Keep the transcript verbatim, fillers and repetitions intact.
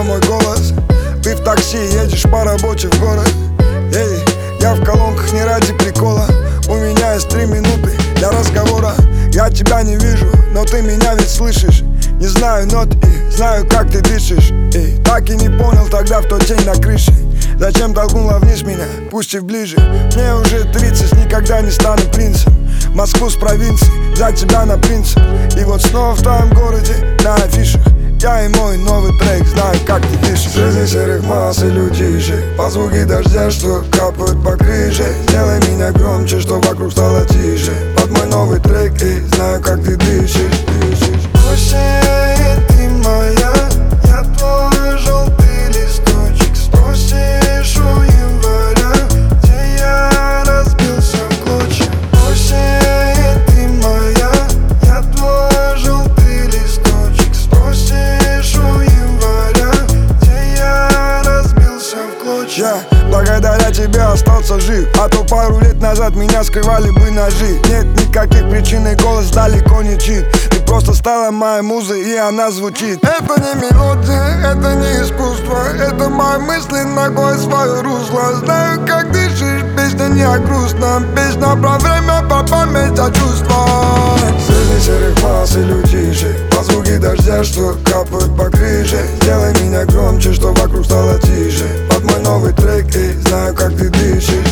узнала мой голос. Ты в такси едешь по работе в город. Эй, я в колонках не ради прикола. У меня есть три минуты для разговора. Я тебя не вижу, но ты меня ведь слышишь. Не знаю нот и знаю, как ты дышишь. Эй, так и не понял тогда в тот день на крыше. Зачем толкнула вниз меня, пустив ближе? Мне уже тридцать, никогда не стану принцем. Москву с провинции, за тебя на принцип. И вот снова в твоем городе, на афишах. Я и мой новый трек, знаю, как ты дышишь. Жизнь серых масс и людишек, по звуки дождя, что капают по крыше. Сделай меня громче, что вокруг стало тише. Под мой новый трек, и знаю, как ты дышишь, дышишь. Осень, ты моя, я твой желтый листочек. Спросишь у января, где я разбился в клочья. Осень, ты моя, я твой желтый листочек. Спросишь у января, где я разбился в клочья. Благодаря тебе остался жив, а то пару лет назад меня скрывали бы ножи. Нет никаких причин, и голос далеко не чит. Ты просто стала моей музой, и она звучит. Это не мелодия, это не искусство. Это мои мысли, ногой свое русло. Знаю, как дышишь, песня не о грустном. Песня про время, по память о чувствах. Среди серых масс и людишек, по звуки дождя, что капают по крыше. Сделай меня громче, что вокруг стало тише. Под мой новый трек, и знаю, как ты дышишь.